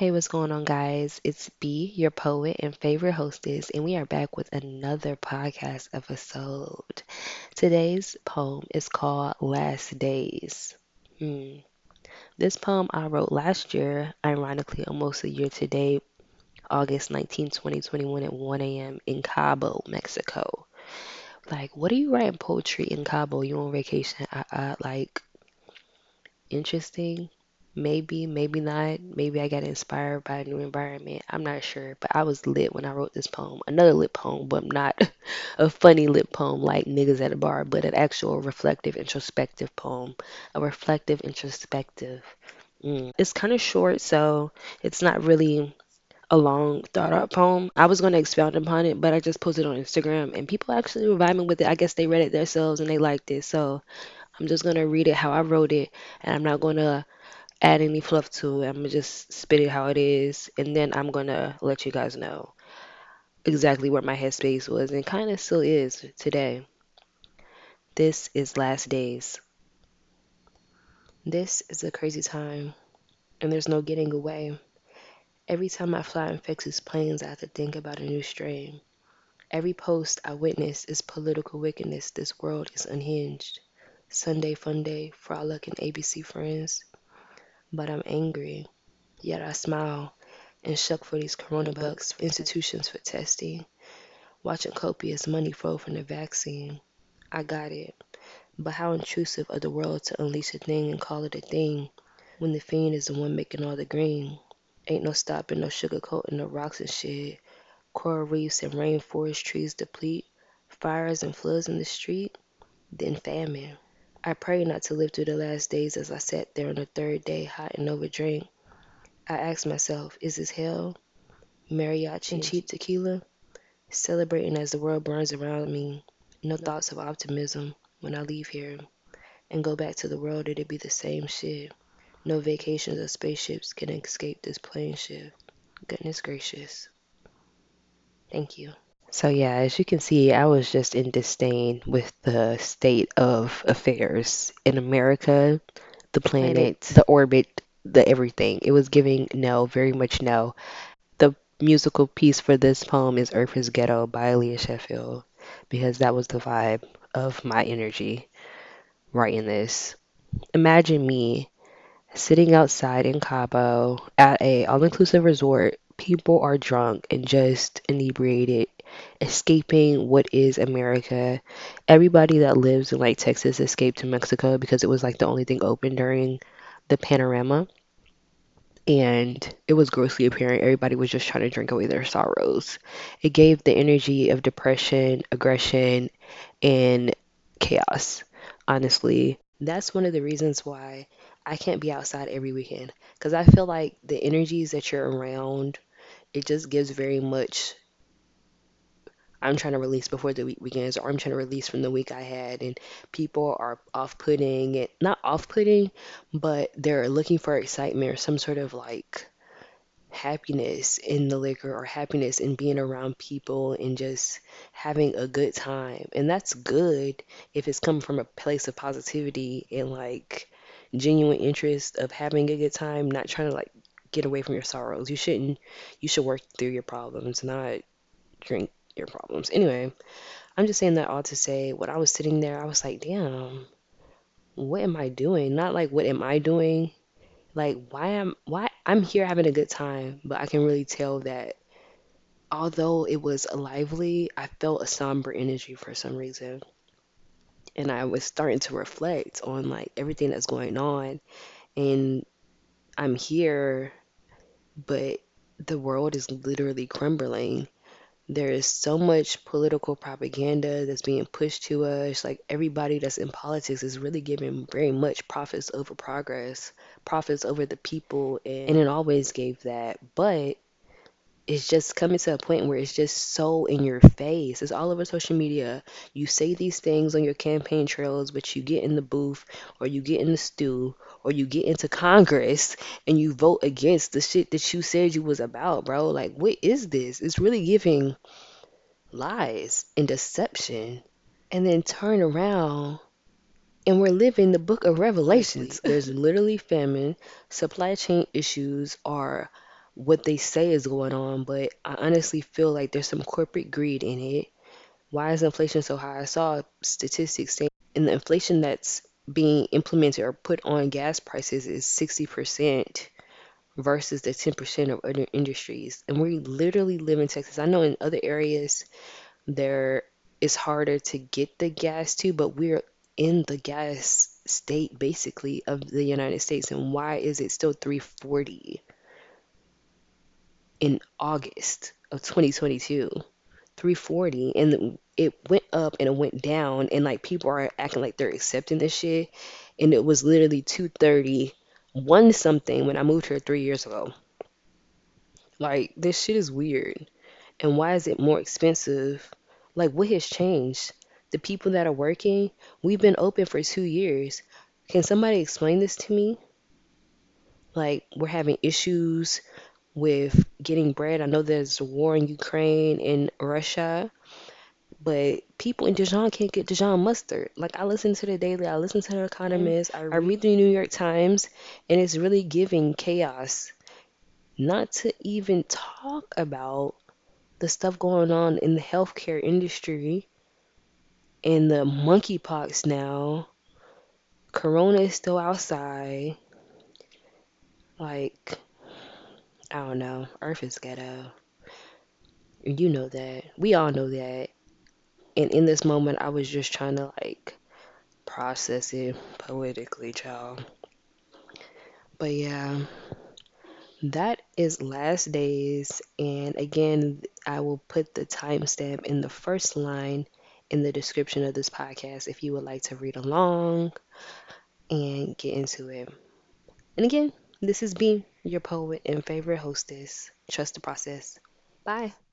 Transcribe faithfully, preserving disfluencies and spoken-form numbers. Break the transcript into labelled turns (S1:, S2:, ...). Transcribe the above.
S1: Hey, what's going on, guys? It's B, your poet and favorite hostess, and we are back with another podcast episode. Today's poem is called Last Days. Hmm. This poem I wrote last year, ironically, almost a year today, August nineteenth, twenty twenty-one, at one a m in Cabo, Mexico. Like, what are you writing poetry in Cabo? You on vacation? I, I, like, interesting. Maybe, maybe not. Maybe I got inspired by a new environment. I'm not sure, but I was lit when I wrote this poem. Another lit poem, but not a funny lit poem like niggas at a bar, but an actual reflective, introspective poem. A reflective, introspective. Mm. It's kind of short, so it's not really a long, thought out poem. I was going to expound upon it, but I just posted it on Instagram, and people actually were vibing with it. I guess they read it themselves and they liked it, so I'm just gonna read it how I wrote it, and I'm not gonna add any fluff to it. I'm gonna just spit it how it is, and then I'm gonna let you guys know exactly where my headspace was, and kind of still is today. This is Last Days. This is a crazy time, and there's no getting away. Every time I fly infectious planes, I have to think about a new strain. Every post I witness is political wickedness. This world is unhinged. Sunday fun day, frolic and A B C friends. But I'm angry. Yet I smile and shuck for these corona bucks, institutions for testing, watching copious money flow from the vaccine. I got it. But how intrusive of the world to unleash a thing and call it a thing when the fiend is the one making all the green. Ain't no stopping, no sugarcoating, no rocks and shit. Coral reefs and rainforest trees deplete, fires and floods in the street, then famine. I pray not to live through the last days as I sat there on the third day, hot and over drink. I ask myself, is this hell? Mariachi and cheap tequila? Celebrating as the world burns around me. No thoughts of optimism when I leave here and go back to the world, it'd be the same shit. No vacations or spaceships can escape this plane shift. Goodness gracious. Thank you. So, yeah, as you can see, I was just in disdain with the state of affairs in America, the planet, the orbit, the everything. It was giving no, very much no. The musical piece for this poem is Earth is Ghetto by Aaliyah Sheffield because that was the vibe of my energy writing this. Imagine me sitting outside in Cabo at a all-inclusive resort. People are drunk and just inebriated, escaping what is America. Everybody that lives in like Texas escaped to Mexico because it was like the only thing open during the panorama. And it was grossly apparent everybody was just trying to drink away their sorrows. It gave the energy of depression, aggression, and chaos. Honestly, that's one of the reasons why I can't be outside every weekend because I feel like the energies that you're around, it just gives very much I'm trying to release before the week begins, or I'm trying to release from the week I had, and people are off-putting it, not off-putting, but they're looking for excitement or some sort of like happiness in the liquor or happiness in being around people and just having a good time. And that's good if it's coming from a place of positivity and like genuine interest of having a good time, not trying to like get away from your sorrows. You shouldn't, you should work through your problems, not drink your problems. Anyway, I'm just saying that all to say, when I was sitting there, I was like, damn, what am I doing? Not like, what am I doing? Like, why am why I'm here having a good time, but I can really tell that although it was lively, I felt a somber energy for some reason. And I was starting to reflect on like everything that's going on. And I'm here, but the world is literally crumbling. There is so much political propaganda that's being pushed to us. Like everybody that's in politics is really giving very much profits over progress, profits over the people, and it always gave that. But it's just coming to a point where it's just so in your face. It's all over social media. You say these things on your campaign trails, but you get in the booth or you get in the stew or you get into Congress and you vote against the shit that you said you was about, bro. Like, what is this? It's really giving lies and deception, and then turn around and we're living the book of Revelations. There's literally famine, supply chain issues are what they say is going on, but I honestly feel like there's some corporate greed in it. Why is inflation so high? I saw statistics saying in the inflation that's being implemented or put on gas prices is sixty percent versus the ten percent of other industries. And we literally live in Texas. I know in other areas there it's harder to get the gas to, but we're in the gas state basically of the United States. And why is it still three forty in August of twenty twenty-two? three forty, and it went up and it went down, and like people are acting like they're accepting this shit, and it was literally two thirty one something when I moved here three years ago. Like this shit is weird. And why is it more expensive? Like what has changed? The people that are working, we've been open for two years. Can somebody explain this to me? Like we're having issues with getting bread. I know there's a war in Ukraine and Russia, but people in Dijon can't get Dijon mustard. Like I listen to the Daily, I listen to the Economist, I
S2: I read.
S1: read the New York Times, and it's really giving chaos. Not to even talk about the stuff going on in the healthcare industry and the monkeypox now. Corona is still outside. Like, I don't know. Earth is ghetto. You know that. We all know that. And in this moment, I was just trying to like process it poetically, child. But yeah, that is last days. And again, I will put the timestamp in the first line in the description of this podcast if you would like to read along and get into it. And again, this has been your poet and favorite hostess. Trust the process. Bye.